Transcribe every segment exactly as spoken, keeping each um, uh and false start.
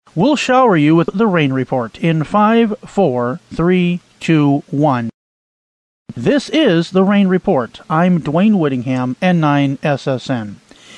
We'll shower you with the rain report in five, four, three, two, one. This is the Rain Report. I'm Dwayne Whittingham, N nine S S N.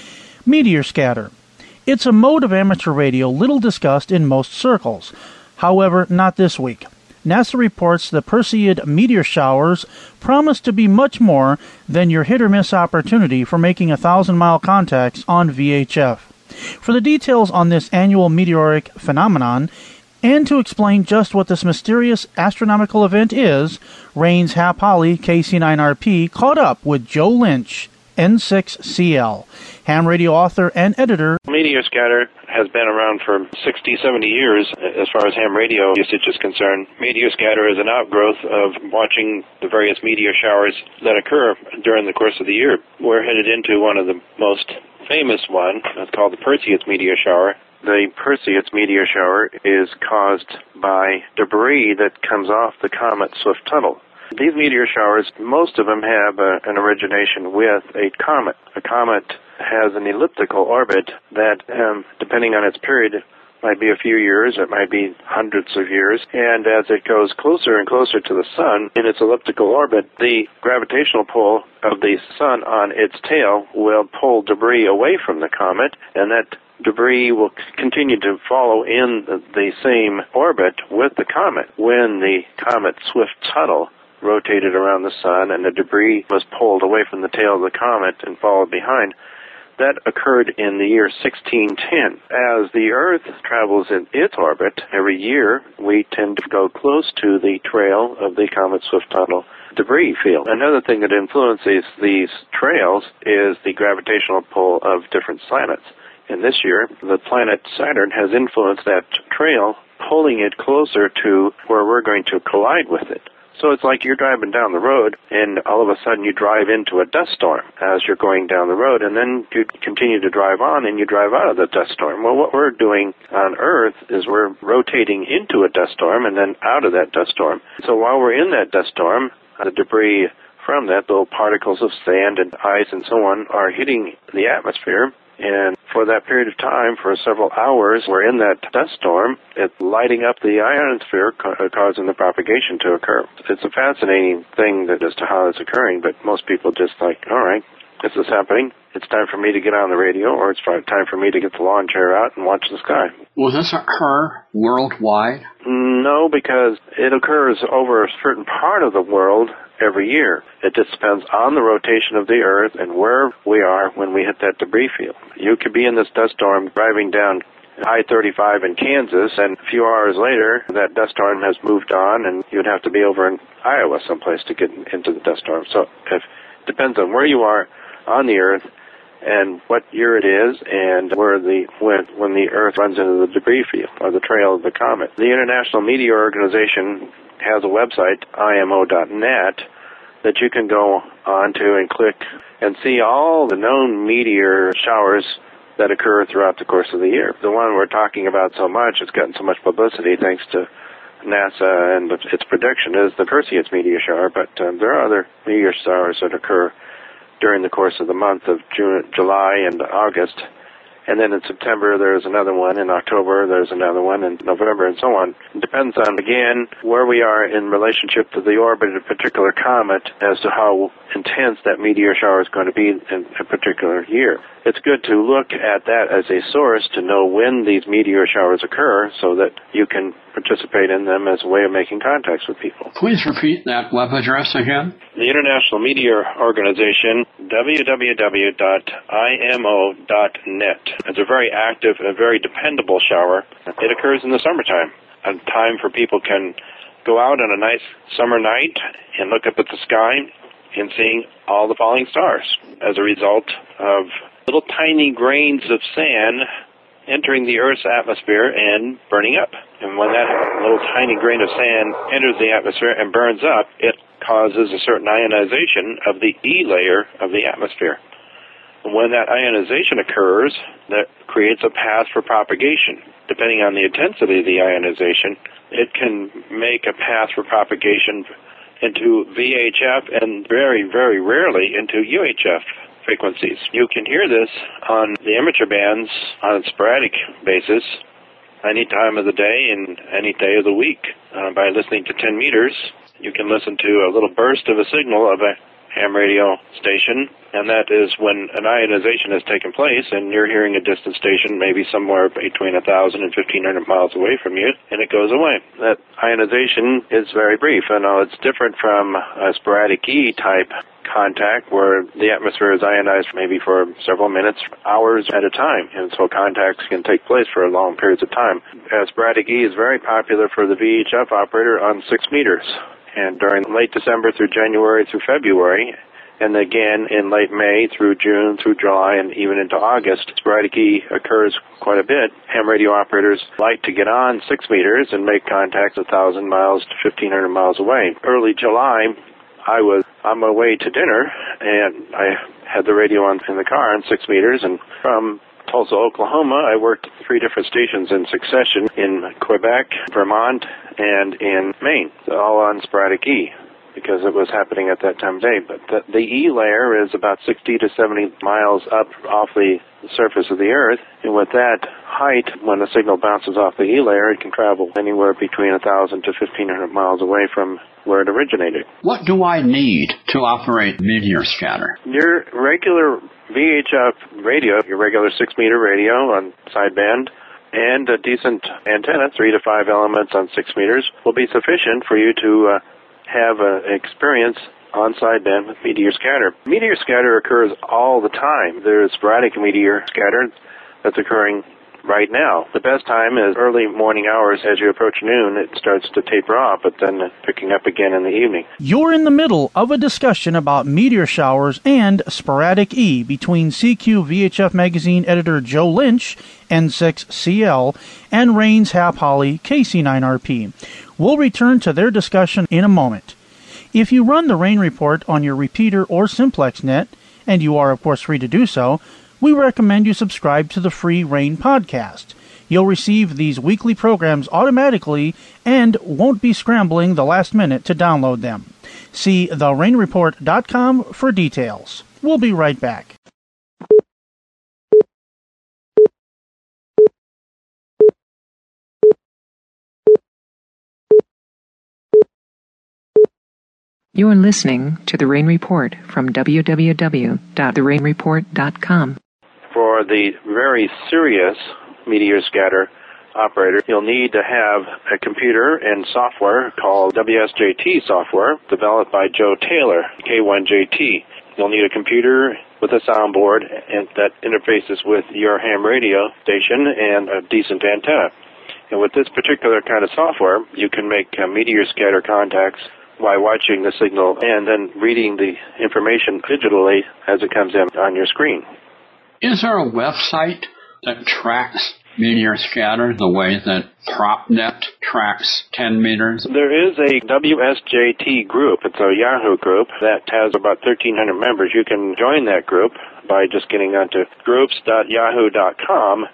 Meteor scatter. It's a mode of amateur radio little discussed in most circles. However, not this week. NASA reports the Perseid meteor showers promise to be much more than your hit-or-miss opportunity for making a thousand-mile contacts on V H F. For the details on this annual meteoric phenomenon, and to explain just what this mysterious astronomical event is, Rain's Hap Holly, K C nine R P, caught up with Joe Lynch, N six C L, ham radio author and editor. Meteor scatter has been around for sixty, seventy years as far as ham radio usage is concerned. Meteor scatter is an outgrowth of watching the various meteor showers that occur during the course of the year. We're headed into one of the most famous one. It's called the Perseid meteor shower. The Perseid meteor shower is caused by debris that comes off the comet Swift-Tuttle. These meteor showers, most of them have a, an origination with a comet. A comet has an elliptical orbit that, um, depending on its period, might be a few years, it might be hundreds of years, and as it goes closer and closer to the sun in its elliptical orbit, the gravitational pull of the sun on its tail will pull debris away from the comet, and that debris will continue to follow in the same orbit with the comet. When the comet Swift-Tuttle rotated around the sun and the debris was pulled away from the tail of the comet and followed behind, that occurred in the year sixteen ten. As the Earth travels in its orbit every year, we tend to go close to the trail of the comet Swift-Tuttle debris field. Another thing that influences these trails is the gravitational pull of different planets. And this year, the planet Saturn has influenced that trail, pulling it closer to where we're going to collide with it. So it's like you're driving down the road, and all of a sudden you drive into a dust storm as you're going down the road, and then you continue to drive on, and you drive out of the dust storm. Well, what we're doing on Earth is we're rotating into a dust storm and then out of that dust storm. So while we're in that dust storm, the debris from that, little particles of sand and ice and so on, are hitting the atmosphere. And for that period of time, for several hours, we're in that dust storm. It's lighting up the ionosphere, ca- causing the propagation to occur. It's a fascinating thing that as to how it's occurring, but most people just like, all right, this is happening. It's time for me to get on the radio, or it's time for me to get the lawn chair out and watch the sky. Will this occur worldwide? No, because it occurs over a certain part of the world every year. It just depends on the rotation of the Earth and where we are when we hit that debris field. You could be in this dust storm driving down I thirty-five in Kansas, and a few hours later, that dust storm has moved on, and you'd have to be over in Iowa someplace to get into the dust storm. So if, it depends on where you are on the Earth and what year it is, and where the when when the Earth runs into the debris field or the trail of the comet. The International Meteor Organization has a website, I M O dot net, that you can go on to and click and see all the known meteor showers that occur throughout the course of the year. The one we're talking about so much, it's gotten so much publicity thanks to NASA and its prediction, is the Perseid meteor shower, but um, there are other meteor showers that occur during the course of the month of June, July and August. And then in September, there's another one. In October, there's another one. In November, and so on. It depends on, again, where we are in relationship to the orbit of a particular comet as to how intense that meteor shower is going to be in a particular year. It's good to look at that as a source to know when these meteor showers occur so that you can participate in them as a way of making contacts with people. Please repeat that web address again. The International Meteor Organization, w w w dot I M O dot net. It's a very active and a very dependable shower. It occurs in the summertime, a time for people can go out on a nice summer night and look up at the sky and seeing all the falling stars as a result of little tiny grains of sand entering the Earth's atmosphere and burning up. And when that little tiny grain of sand enters the atmosphere and burns up, it causes a certain ionization of the E layer of the atmosphere. And when that ionization occurs, that creates a path for propagation. Depending on the intensity of the ionization, it can make a path for propagation into V H F and very, very rarely into U H F frequencies. You can hear this on the amateur bands on a sporadic basis any time of the day and any day of the week. Uh, by listening to ten meters, you can listen to a little burst of a signal of a ham radio station, and that is when an ionization has taken place and you're hearing a distant station maybe somewhere between one thousand and fifteen hundred miles away from you, and it goes away. That ionization is very brief. I know it's different from a sporadic E type contact where the atmosphere is ionized maybe for several minutes, hours at a time, and so contacts can take place for long periods of time. Uh, sporadic E is very popular for the V H F operator on six meters. And during late December through January through February, and again in late May through June through July and even into August, sporadic E occurs quite a bit. Ham radio operators like to get on six meters and make contacts one thousand miles to fifteen hundred miles away. Early July, I was on my way to dinner, and I had the radio on in the car on six meters, and from Tulsa, Oklahoma, I worked at three different stations in succession in Quebec, Vermont, and in Maine, all on sporadic E, because it was happening at that time of day. But the, the E layer is about sixty to seventy miles up off the surface of the Earth, and with that height, when the signal bounces off the E layer, it can travel anywhere between one thousand to fifteen hundred miles away from where it originated. What do I need to operate meteor scatter? Your regular V H F radio, your regular six-meter radio on sideband, and a decent antenna, three to five elements on six meters, will be sufficient for you to uh, have an experience on sideband with meteor scatter. Meteor scatter occurs all the time. There's sporadic meteor scatter that's occurring right now. The best time is early morning hours. As you approach noon, it starts to taper off, but then picking up again in the evening. You're in the middle of a discussion about meteor showers and sporadic E between C Q V H F magazine editor Joe Lynch, N six C L, and Rains Hap Holly, K C nine R P. We'll return to their discussion in a moment. If you run the rain report on your repeater or simplex net, and you are of course free to do so, we recommend you subscribe to the free Rain podcast. You'll receive these weekly programs automatically and won't be scrambling the last minute to download them. See the rain report dot com for details. We'll be right back. You're listening to The Rain Report from w w w dot the rain report dot com. For the very serious meteor scatter operator, you'll need to have a computer and software called W S J T software, developed by Joe Taylor, K one J T. You'll need a computer with a soundboard and that interfaces with your ham radio station and a decent antenna. And with this particular kind of software, you can make uh, meteor scatter contacts by watching the signal and then reading the information digitally as it comes in on your screen. Is there a website that tracks meteor scatter the way that PropNet tracks ten meters? There is a W S J T group. It's a Yahoo group that has about thirteen hundred members. You can join that group by just getting onto groups dot yahoo dot com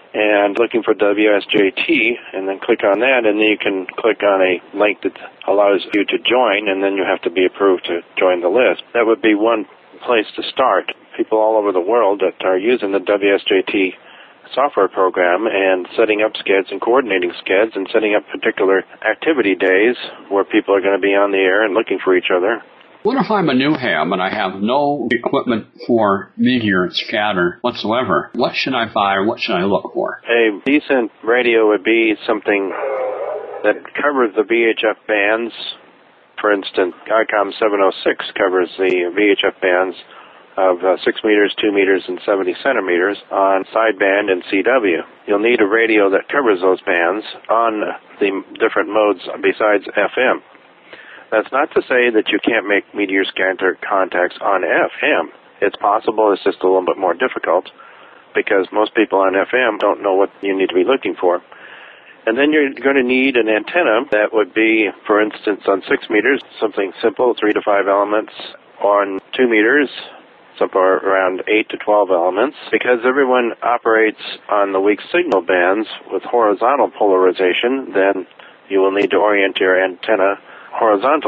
and looking for W S J T, and then click on that, and then you can click on a link that allows you to join, and then you have to be approved to join the list. That would be one place to start. People all over the world that are using the W S J T software program and setting up skids and coordinating skids and setting up particular activity days where people are going to be on the air and looking for each other. What if I'm a new ham and I have no equipment for meteor scatter whatsoever? What should I buy or what should I look for? A decent radio would be something that covers the V H F bands. For instance, ICOM seven oh six covers the V H F bands of uh, six meters, two meters, and seventy centimeters on sideband and C W. You'll need a radio that covers those bands on the different modes besides F M. That's not to say that you can't make meteor scatter contacts on F M. It's possible, it's just a little bit more difficult because most people on F M don't know what you need to be looking for. And then you're going to need an antenna that would be, for instance, on six meters, something simple, three to five elements. On two meters, somewhere around eight to twelve elements. Because everyone operates on the weak signal bands with horizontal polarization, then you will need to orient your antenna horizontally.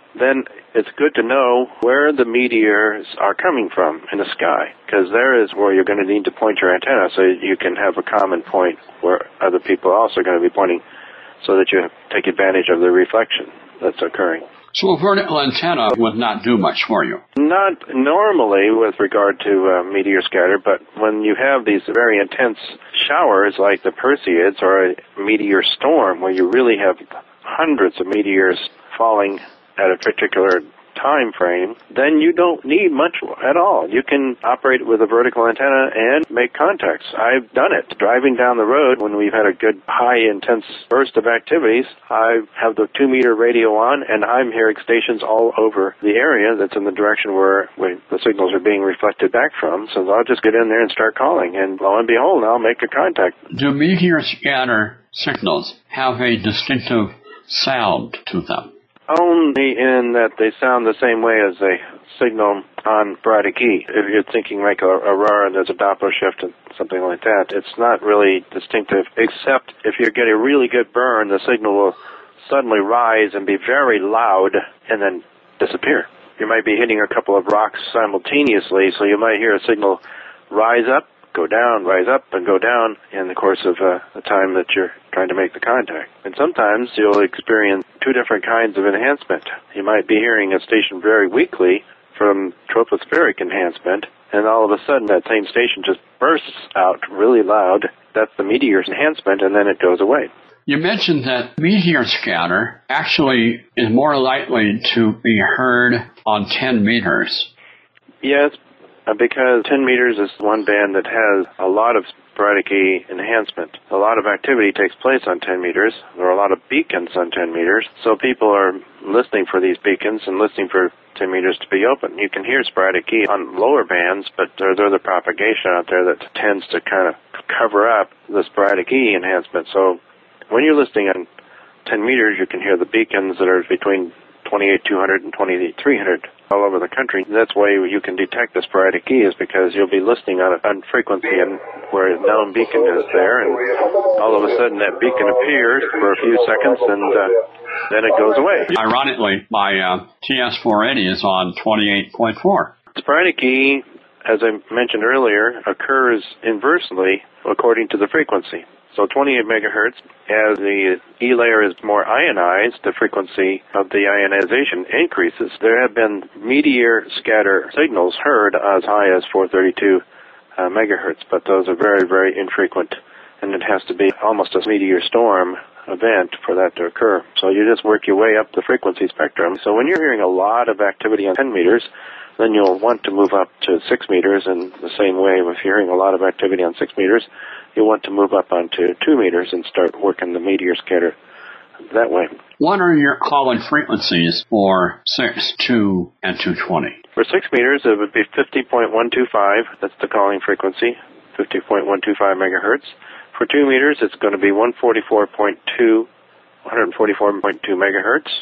then it's good to know where the meteors are coming from in the sky, because there is where you're going to need to point your antenna so you can have a common point where other people are also going to be pointing so that you take advantage of the reflection that's occurring. So a vertical antenna would not do much for you? Not normally with regard to uh, meteor scatter, but when you have these very intense showers like the Perseids or a meteor storm where you really have hundreds of meteors falling at a particular time frame, then you don't need much at all. You can operate with a vertical antenna and make contacts. I've done it. Driving down the road when we've had a good high intense burst of activities, I have the two meter radio on and I'm hearing stations all over the area that's in the direction where we, the signals are being reflected back from. So I'll just get in there and start calling, and lo and behold, I'll make a contact. Do meteor scatter signals have a distinctive sound to them? Only in that they sound the same way as a signal on sporadic E. If you're thinking like a aurora and there's a Doppler shift and something like that, it's not really distinctive, except if you get a really good burn, the signal will suddenly rise and be very loud and then disappear. You might be hitting a couple of rocks simultaneously, so you might hear a signal rise up, go down, rise up, and go down in the course of uh, the time that you're trying to make the contact. And sometimes you'll experience two different kinds of enhancement. You might be hearing a station very weakly from tropospheric enhancement, and all of a sudden that same station just bursts out really loud. That's the meteor enhancement, and then it goes away. You mentioned that meteor scatter actually is more likely to be heard on ten meters. Yes, because ten meters is one band that has a lot of sporadic E enhancement. A lot of activity takes place on ten meters. There are a lot of beacons on ten meters, so people are listening for these beacons and listening for ten meters to be open. You can hear sporadic E on lower bands, but there's other propagation out there that tends to kind of cover up the sporadic E enhancement. So when you're listening on ten meters, you can hear the beacons that are between twenty-eight two hundred and twenty-eight three hundred all over the country. That's why you can detect the sporadic E, is because you'll be listening on a on frequency and where a known beacon is there, and all of a sudden that beacon appears for a few seconds and uh, then it goes away. Ironically, my uh, T S four eighty is on twenty-eight point four. Sporadic E, as I mentioned earlier, occurs inversely according to the frequency. So twenty-eight megahertz, as the E layer is more ionized, the frequency of the ionization increases. There have been meteor scatter signals heard as high as four thirty-two uh, megahertz, but those are very, very infrequent, and it has to be almost a meteor storm event for that to occur. So you just work your way up the frequency spectrum. So when you're hearing a lot of activity on ten meters, then you'll want to move up to six meters, and the same way if you're hearing a lot of activity on six meters, you'll want to move up onto two meters and start working the meteor scatter that way. What are your calling frequencies for six, two, and two twenty? For six meters, it would be fifty point one two five. That's the calling frequency, fifty point one two five megahertz. For two meters, it's going to be one forty-four point two, one forty-four point two megahertz.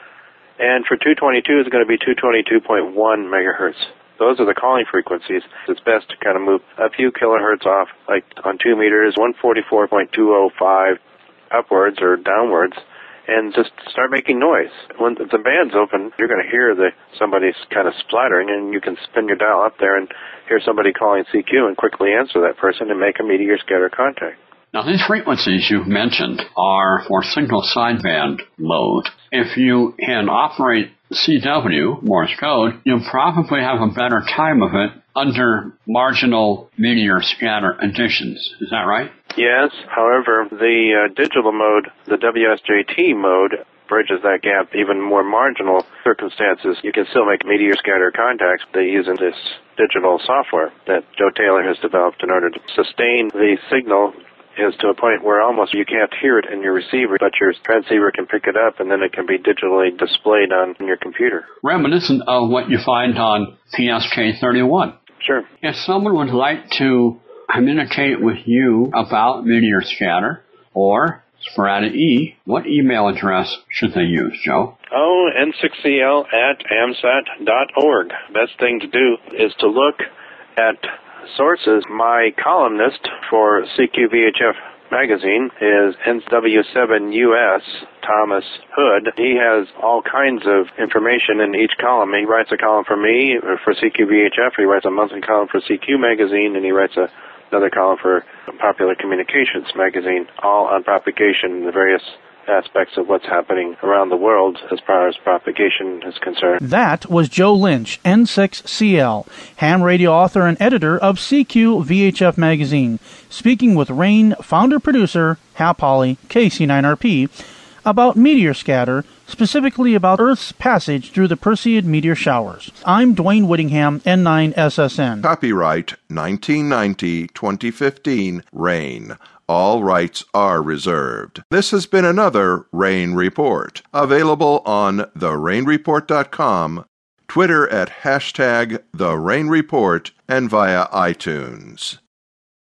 And for two twenty-two, it's going to be two twenty-two point one megahertz. Those are the calling frequencies. It's best to kind of move a few kilohertz off, like on two meters, one forty-four point two oh five upwards or downwards, and just start making noise. When the band's open, you're going to hear the somebody's kind of splattering, and you can spin your dial up there and hear somebody calling C Q and quickly answer that person and make a meteor scatter contact. Now, these frequencies you've mentioned are for signal sideband mode. If you can operate C W, Morse code, you'll probably have a better time of it under marginal meteor scatter additions. Is that right? Yes. However, the uh, digital mode, the W S J T mode, bridges that gap. Even more marginal circumstances, you can still make meteor scatter contacts by using this digital software that Joe Taylor has developed in order to sustain the signal is to a point where almost you can't hear it in your receiver, but your transceiver can pick it up, and then it can be digitally displayed on your computer. Reminiscent of what you find on P S K thirty-one. Sure. If someone would like to communicate with you about meteor scatter or sporadic E, what email address should they use, Joe? Oh, N six C L at amsat dot org. Best thing to do is to look at sources. My columnist for C Q V H F magazine is N W seven U S, Thomas Hood. He has all kinds of information in each column. He writes a column for me, for C Q V H F. He writes a monthly column for C Q magazine, and he writes a, another column for Popular Communications magazine, all on propagation, the various aspects of what's happening around the world as far as propagation is concerned. That was Joe Lynch, N six C L, ham radio author and editor of C Q V H F magazine, speaking with RAIN founder-producer Hap Hawley, K C nine R P, about meteor scatter, specifically about Earth's passage through the Perseid meteor showers. I'm Dwayne Whittingham, N nine S S N. Copyright nineteen ninety to twenty fifteen, RAIN. All rights are reserved. This has been another RAIN Report, available on the rain report dot com, Twitter at hashtag The Rain Report, and via iTunes.